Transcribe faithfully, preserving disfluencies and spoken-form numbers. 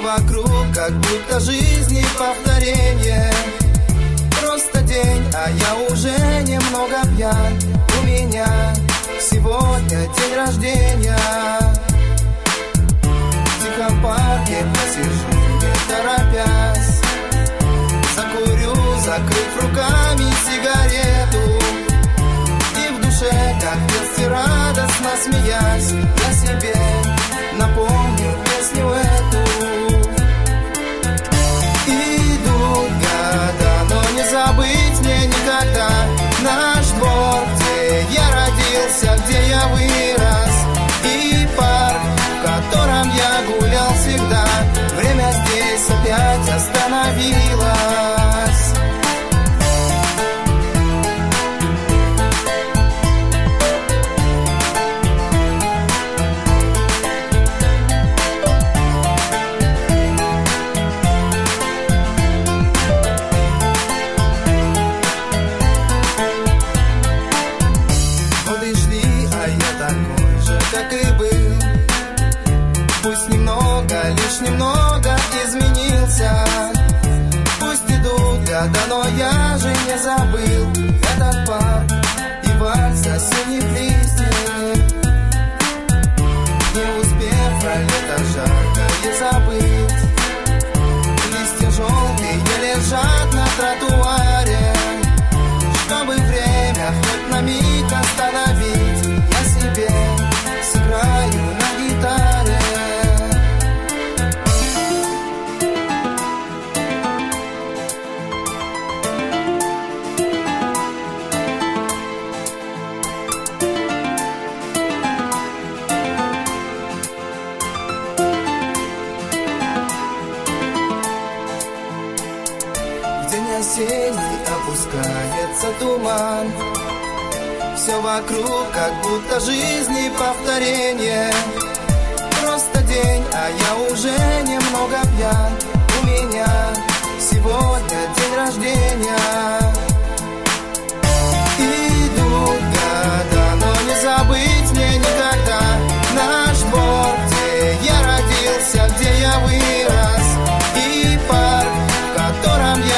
вокруг, как будто жизни повторение. Просто день, а я уже немного пьян. У меня сегодня день рождения. В тихом парке посижу, не торопясь. Закурю, закрыв руками сигарету. И в душе, как в детстве, радостно смеясь, я себе напомню песню эту. Идут года, но не забыть мне никогда наш двор, где я родился, где я вырос, и парк, в котором я гулял всегда. Время здесь опять остановилось. Пусть немного, лишь немного изменился. Пусть идут года, но я же не забыл этот парк и вальс осенних листьев. Не успев про лето жаркое забыть, листья желтые лежат на тротуаре. Чтобы время хоть на миг остановить, я себе сыграю на гитаре. Осенний опускается туман. Все вокруг, как будто жизни повторение. Просто день, а я уже немного пьян. У меня сегодня день рождения. Идут года, но не забыть мне никогда наш двор, где я родился, где я вырос, и парк, в котором я